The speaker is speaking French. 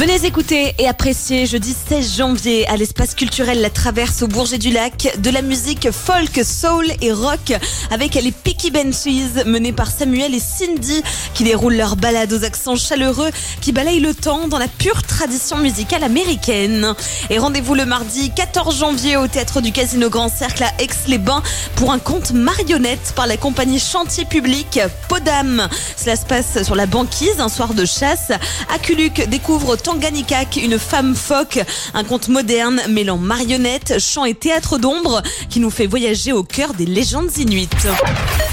Venez écouter et apprécier jeudi 16 janvier à l'espace culturel La Traverse au Bourget-du-Lac de la musique folk, soul et rock avec les Peaky Benches menés par Samuel et Cindy qui déroulent leur balade aux accents chaleureux qui balayent le temps dans la pure tradition musicale américaine. Et rendez-vous le mardi 14 janvier au théâtre du Casino Grand Cercle à Aix-les-Bains pour un conte marionnette par la compagnie Chantier Public Podam. Cela se passe sur la banquise un soir de chasse. Akuluc découvre Tanganikak, une femme phoque, un conte moderne mêlant marionnettes, chant et théâtre d'ombre qui nous fait voyager au cœur des légendes inuites.